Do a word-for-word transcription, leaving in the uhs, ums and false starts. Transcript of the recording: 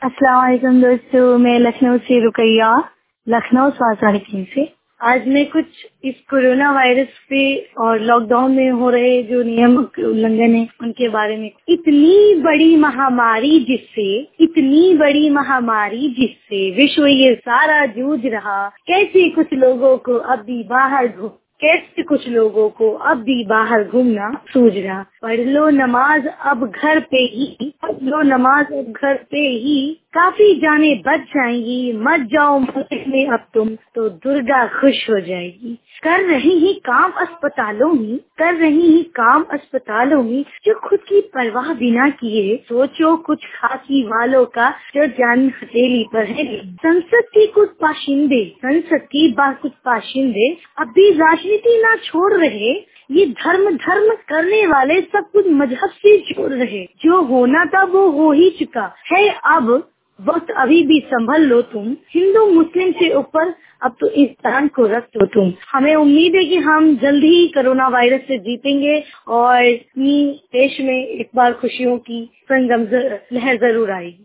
अस्सलाम वालेकुम दोस्तों, मैं लखनऊ से रुकैया, लखनऊ स्वास्थ्य टीम से। आज मैं कुछ इस कोरोना वायरस पे और लॉकडाउन में हो रहे जो नियम उल्लंघन है उनके बारे में। इतनी बड़ी महामारी जिससे इतनी बड़ी महामारी जिससे विश्व ये सारा जूझ रहा, कैसे कुछ लोगों को अब भी बाहर घूम कैसे कुछ लोगों को अब भी बाहर घूमना सूझ रहा। पढ़ लो नमाज अब घर पे ही, पढ़ लो नमाज अब घर पे ही, काफी जाने बच जाएंगी, मत जाओ मुल्क में अब तुम, तो दुर्गा खुश हो जाएगी। कर रही ही काम अस्पतालों में, कर रही ही काम अस्पतालों में, जो खुद की परवाह बिना किए। सोचो कुछ खाकी वालों का जो जान हथेली पर है। संसद के कुछ बाशिंदे संसद की बा कुछ बाशिंदे अब भी राजनीति ना छोड़ रहे। ये धर्म धर्म करने वाले सब कुछ मजहब से जोड़ रहे। जो होना था वो हो ही चुका है, अब वक्त अभी भी संभल लो तुम। हिंदू मुस्लिम से ऊपर अब तो इंसान को रख दो तुम। हमें उम्मीद है कि हम जल्द ही कोरोना वायरस से जीतेंगे और अपनी देश में एक बार खुशियों की संगम लहर जरूर आएगी।